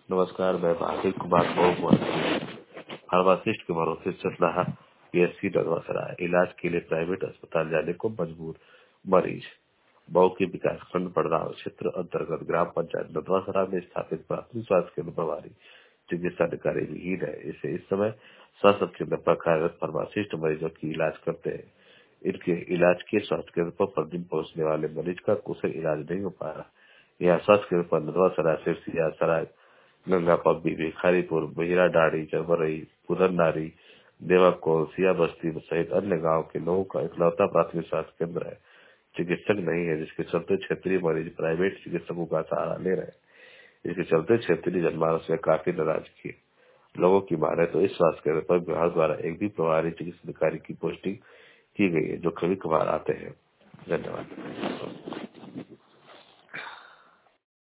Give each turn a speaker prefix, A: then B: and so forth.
A: नमस्कार, मैं भार्गव कुमार फार्मासिस्ट के भरोसे चल रहा पीएससी नदवासराय। इलाज के लिए प्राइवेट अस्पताल जाने को मजबूर मरीज। मऊ के विकासखंड बड़राव क्षेत्र अंतर्गत ग्राम पंचायत नदवासराय में स्थापित प्राथमिक स्वास्थ्य केंद्र प्रभारी चिकित्सा अधिकारी विहीन है। इसे इस समय स्वास्थ्य केंद्र पर कार्यरत फार्मासिस्ट मरीजों की इलाज करते हैं। इनके इलाज के स्वास्थ्य केंद्र पर प्रतिदिन पहुंचने वाले मरीज का कुशल इलाज नहीं हो पा रहा। यहाँ स्वास्थ्य केंद्र पर नदवासराय, सिरसिया, सराय, गंगा पब्बी, भिखारीपुर, बहिरा डाड़ी, चरबरई, पुदरनारी, देवाकोल, सिया बस्ती सहित अन्य गांव के लोगों का इकलौता प्राथमिक स्वास्थ्य केंद्र है। चिकित्सक नहीं है, जिसके चलते क्षेत्रीय मरीज प्राइवेट चिकित्सकों का सहारा ले रहे हैं। इसके चलते क्षेत्रीय जनमानस में काफी नाराजगी है। लोगों की माने तो इस स्वास्थ्य केंद्र पर विभाग द्वारा एक भी प्रभारी चिकित्सा अधिकारी की पोस्टिंग की गई है, जो कभी कभार आते हैं। धन्यवाद।